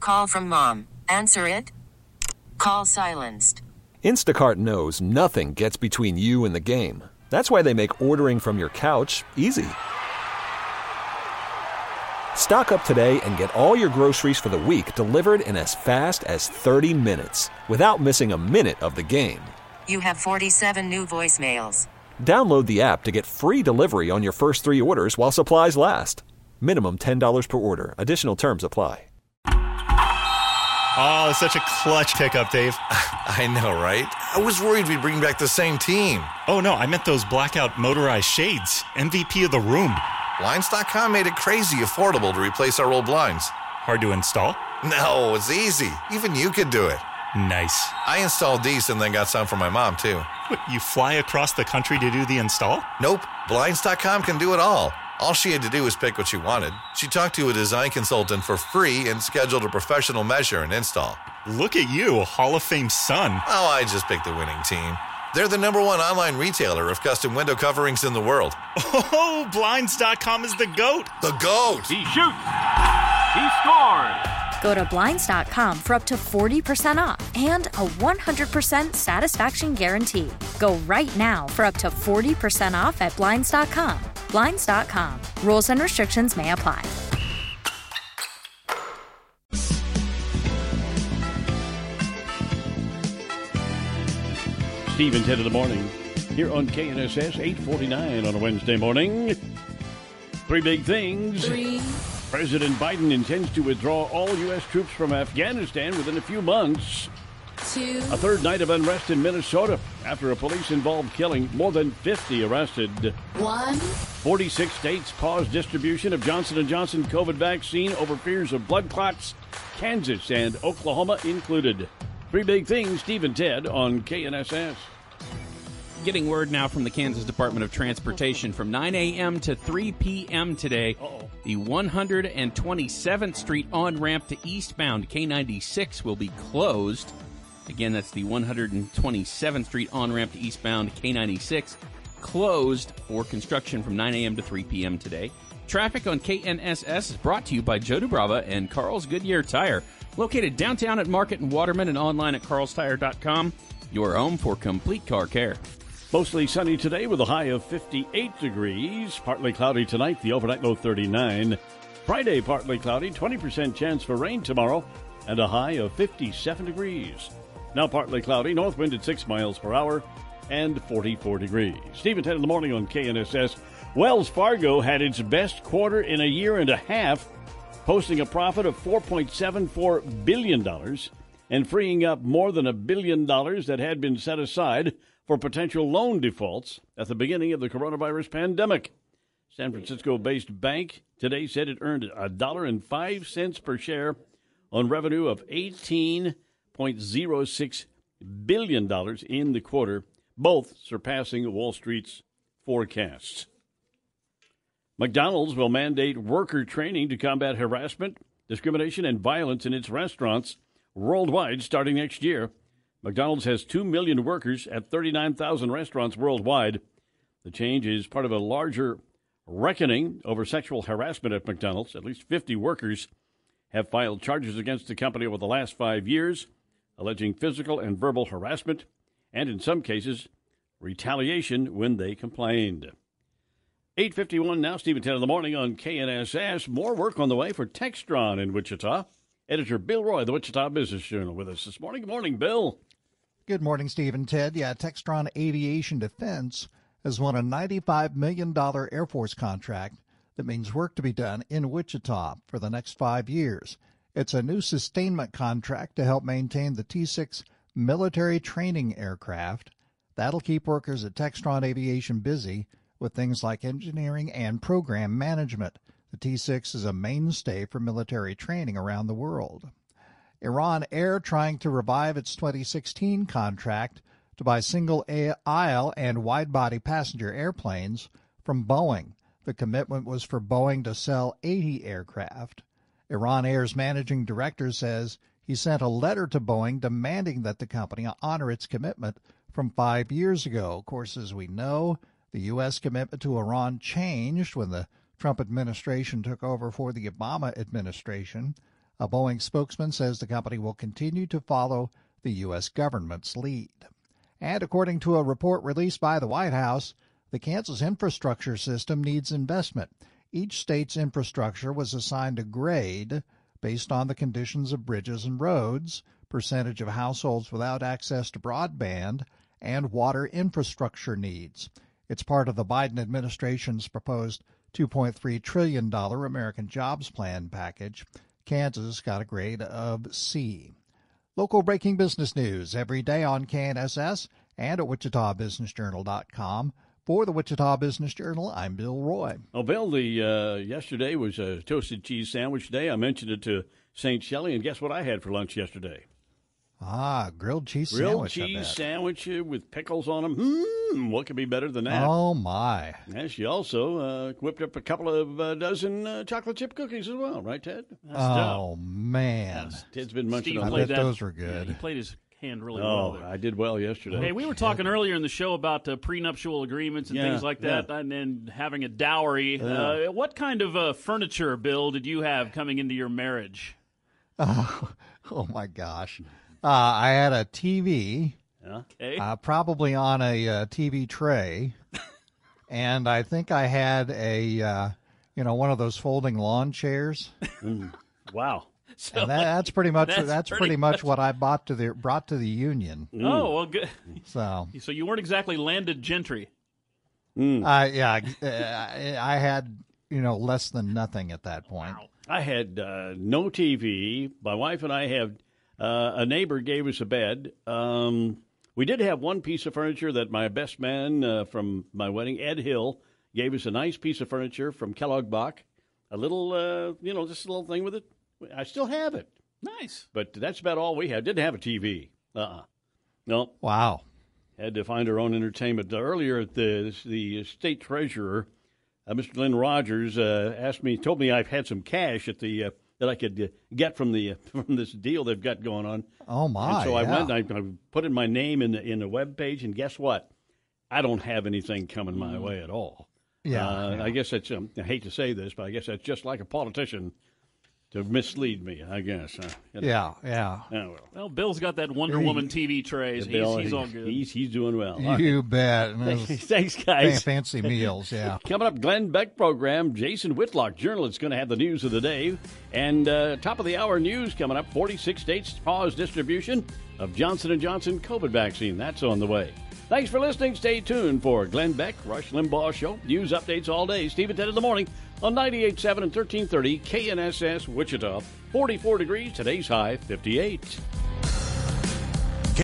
Call from mom. Answer it. Call silenced. Instacart knows nothing gets between you and the game. That's why they make ordering from your couch easy. Stock up today and get all your groceries for the week delivered in as fast as 30 minutes without missing a minute of the game. You have 47 new voicemails. Download the app to get free delivery on your first 3 orders while supplies last. Minimum $10 per order. Additional terms apply. Oh, such a clutch pickup, Dave. I know, right? I was worried we'd bring back the same team. Oh, no, I meant those blackout motorized shades. MVP of the room. Blinds.com made it crazy affordable to replace our old blinds. Hard to install? No, it's easy. Even you could do it. Nice. I installed these and then got some for my mom, too. What, you fly across the country to do the install? Nope. Blinds.com can do it all. All she had to do was pick what she wanted. She talked to a design consultant for free and scheduled a professional measure and install. Look at you, Hall of Fame son. Oh, I just picked the winning team. They're the #1 online retailer of custom window coverings in the world. Oh, Blinds.com is the GOAT. The GOAT. He shoots. He scores. Go to Blinds.com for up to 40% off and a 100% satisfaction guarantee. Go right now for up to 40% off at Blinds.com. Blinds.com. Rules and restrictions may apply. Steve and Ted in the morning here on KNSS 849 on a Wednesday morning. 3 big things. President Biden intends to withdraw all U.S. troops from Afghanistan within a few months. 2. A third night of unrest in Minnesota after a police-involved killing, more than 50 arrested. 1. 46 states paused distribution of Johnson & Johnson COVID vaccine over fears of blood clots, Kansas and Oklahoma included. 3 big things, Steve and Ted on KNSS. Getting word now from the Kansas Department of Transportation from 9 a.m. to 3 p.m. today. The 127th Street on-ramp to eastbound K96 will be closed. Again, that's the 127th Street on-ramp to eastbound K96, closed for construction from 9 a.m. to 3 p.m. today. Traffic on KNSS is brought to you by Joe DuBrava and Carl's Goodyear Tire, located downtown at Market and Waterman and online at carlstire.com, your home for complete car care. Mostly sunny today with a high of 58 degrees. Partly cloudy tonight, the overnight low 39. Friday, partly cloudy, 20% chance for rain tomorrow, and a high of 57 degrees. Now partly cloudy, north wind at 6 miles per hour, and 44 degrees. Steve and Ted in the morning on KNSS. Wells Fargo had its best quarter in a year and a half, posting a profit of $4.74 billion and freeing up more than $1 billion that had been set aside for potential loan defaults at the beginning of the coronavirus pandemic. San Francisco-based bank today said it earned $1.05 per share on revenue of $18.06 billion in the quarter, both surpassing Wall Street's forecasts. McDonald's will mandate worker training to combat harassment, discrimination, and violence in its restaurants worldwide starting next year. McDonald's has 2 million workers at 39,000 restaurants worldwide. The change is part of a larger reckoning over sexual harassment at McDonald's. At least 50 workers have filed charges against the company over the last 5 years, alleging physical and verbal harassment, and in some cases, retaliation when they complained. 8:51 now, Steve and Ted in the morning on KNSS. More work on the way for Textron in Wichita. Editor Bill Roy, the Wichita Business Journal, with us this morning. Good morning, Bill. Good morning, Steve and Ted. Yeah, Textron Aviation Defense has won a $95 million Air Force contract that means work to be done in Wichita for the next 5 years. It's a new sustainment contract to help maintain the T-6 military training aircraft. That'll keep workers at Textron Aviation busy with things like engineering and program management. The T-6 is a mainstay for military training around the world. Iran Air trying to revive its 2016 contract to buy single-aisle and wide-body passenger airplanes from Boeing. The commitment was for Boeing to sell 80 aircraft. Iran Air's managing director says he sent a letter to Boeing demanding that the company honor its commitment from 5 years ago. Of course, as we know, the U.S. commitment to Iran changed when the Trump administration took over for the Obama administration. A Boeing spokesman says the company will continue to follow the U.S. government's lead. And according to a report released by the White House, the Kansas infrastructure system needs investment. Each state's infrastructure was assigned a grade based on the conditions of bridges and roads, percentage of households without access to broadband, and water infrastructure needs. It's part of the Biden administration's proposed $2.3 trillion American Jobs Plan package. Kansas got a grade of C. Local breaking business news every day on KNSS and at WichitaBusinessJournal.com. For the Wichita Business Journal, I'm Bill Roy. Oh, Bill, yesterday was a toasted cheese sandwich day. I mentioned it to St. Shelley, and guess what I had for lunch yesterday? Grilled cheese grilled sandwich. Grilled cheese sandwich with pickles on them. What could be better than that? Oh, my. And she also whipped up a couple of dozen chocolate chip cookies as well, right, Ted? Man. Yes, Ted's been munching Steve on I bet that. those were good. Yeah, he played his hand really Oh, well there. I did well yesterday. Hey, we were talking earlier in the show about prenuptial agreements and things like that, and then having a dowry. What kind of furniture, Bill, did you have coming into your marriage? Oh my gosh. I had a TV, Okay. probably on a TV tray, and I think I had a, one of those folding lawn chairs. Wow. So And that's pretty much that's pretty much what I brought to the union. Oh, well, good. So So you weren't exactly landed gentry. I had less than nothing at that point. Wow. I had no TV. My wife and I have a neighbor gave us a bed. We did have one piece of furniture that my best man from my wedding, Ed Hill, gave us a nice piece of furniture from Kellogg Bach. A little, just a little thing with it. I still have it. Nice. But that's about all we had. Didn't have a TV. No. Wow. Had to find our own entertainment. Earlier, the state treasurer, Mr. Glenn Rogers, told me I've had some cash at the that I could get from this deal they've got going on. Oh my! And so I yeah. went. I put in my name in the web page, and guess what? I don't have anything coming my way at all. Yeah. I guess that's. I hate to say this, but I guess that's just like a politician to mislead me. I guess. Yeah. Well, Bill's got that Wonder Woman TV tray. So Bill, he's all good. He's doing well. You bet. Thanks, guys. Fancy meals, yeah. Coming up, Glenn Beck program. Jason Whitlock, journalist, going to have the news of the day. And top of the hour news coming up. 46 states pause distribution of Johnson & Johnson COVID vaccine. That's on the way. Thanks for listening. Stay tuned for Glenn Beck, Rush Limbaugh Show. News updates all day. Steve and Ted in the morning on 98.7 and 1330 KNSS Wichita. 44 degrees. Today's high 58.